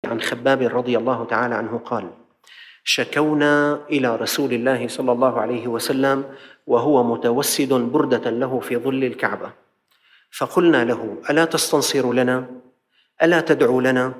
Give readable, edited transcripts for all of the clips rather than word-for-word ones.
عن خباب رضي الله تعالى عنه قال: شكونا إلى رسول الله صلى الله عليه وسلم وهو متوسد بردة له في ظل الكعبة، فقلنا له: ألا تستنصر لنا؟ ألا تدعو لنا؟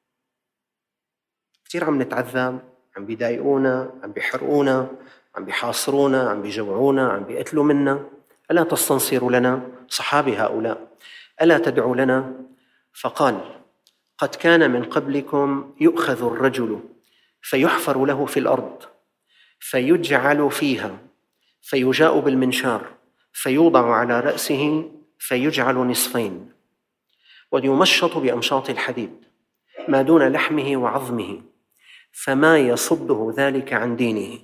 كثير عم نتعذب، عم بيضايقونا، عم بيحرقونا، عم بيحاصرونا، عم بيجوعونا، عم بيقتلوا منا. ألا تستنصر لنا؟ صحابي هؤلاء. ألا تدعو لنا؟ فقال: قد كان من قبلكم يؤخذ الرجل فيحفر له في الأرض فيجعل فيها، فيجاء بالمنشار فيوضع على رأسه فيجعل نصفين، ويمشط بأمشاط الحديد ما دون لحمه وعظمه، فما يصده ذلك عن دينه.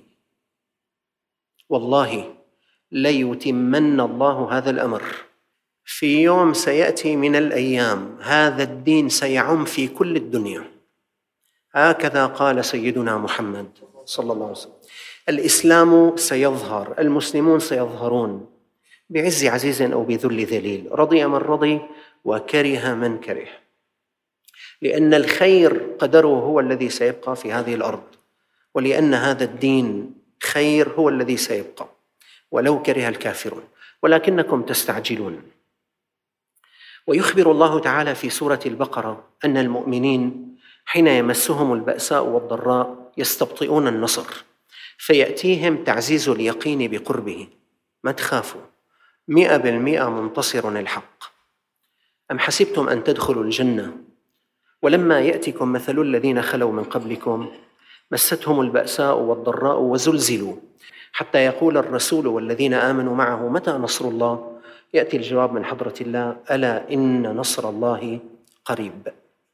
والله ليتمن الله هذا الأمر. في يوم سيأتي من الأيام هذا الدين سيعم في كل الدنيا. هكذا قال سيدنا محمد صلى الله عليه وسلم: الإسلام سيظهر، المسلمون سيظهرون بعز عزيز أو بذل ذليل، رضي من رضي وكره من كره، لأن الخير قدره هو الذي سيبقى في هذه الأرض، ولأن هذا الدين خير هو الذي سيبقى ولو كره الكافرون، ولكنكم تستعجلون. ويخبر الله تعالى في سورة البقرة أن المؤمنين حين يمسهم البأساء والضراء يستبطئون النصر، فيأتيهم تعزيز اليقين بقربه. ما تخافوا، 100% منتصر الحق. أم حسبتم أن تدخلوا الجنة ولما يأتكم مثل الذين خلوا من قبلكم مستهم البأساء والضراء وزلزلوا حتى يقول الرسول والذين آمنوا معه: متى نصر الله؟ يأتي الجواب من حضرة الله: ألا إن نصر الله قريب.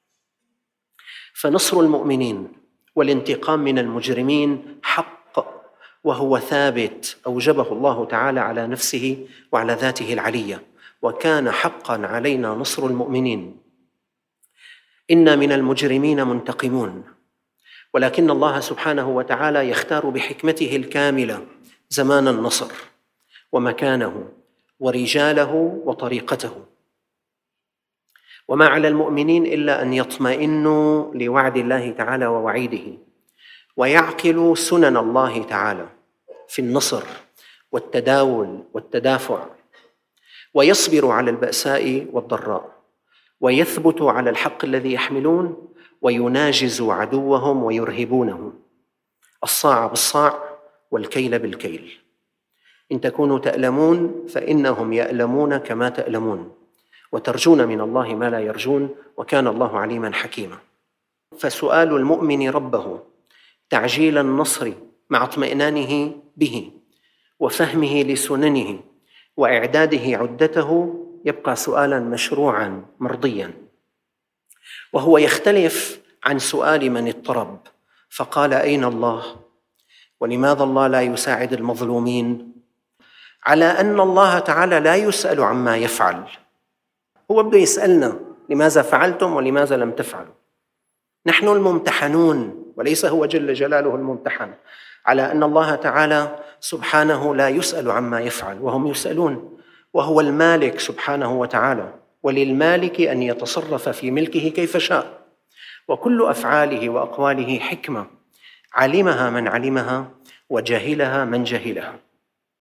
فنصر المؤمنين والانتقام من المجرمين حق، وهو ثابت أوجبه الله تعالى على نفسه وعلى ذاته العلية، وكان حقا علينا نصر المؤمنين. إنا من المجرمين منتقمون، ولكن الله سبحانه وتعالى يختار بحكمته الكاملة زمان النصر ومكانه ورجاله وطريقته. وما على المؤمنين إلا أن يطمئنوا لوعد الله تعالى ووعيده، ويعقلوا سنن الله تعالى في النصر والتداول والتدافع، ويصبروا على البأساء والضراء، ويثبتوا على الحق الذي يحملون، ويناجزوا عدوهم ويرهبونه، الصاع بالصاع والكيل بالكيل. إن تكونوا تألمون فإنهم يألمون كما تألمون، وترجون من الله ما لا يرجون، وكان الله عليما حكيما. فسؤال المؤمن ربه تعجيل النصر مع اطمئنانه به وفهمه لسننه وإعداده عدته يبقى سؤالا مشروعا مرضيا، وهو يختلف عن سؤال من اضطرب فقال: أين الله؟ ولماذا الله لا يساعد المظلومين؟ على أن الله تعالى لا يسأل عما يفعل، هو بده يسألنا: لماذا فعلتم ولماذا لم تفعلوا؟ نحن الممتحنون وليس هو جل جلاله الممتحن، على أن الله تعالى سبحانه لا يسأل عما يفعل وهم يسألون، وهو المالك سبحانه وتعالى، وللمالك أن يتصرف في ملكه كيف شاء، وكل أفعاله وأقواله حكمة علمها من علمها وجهلها من جهلها.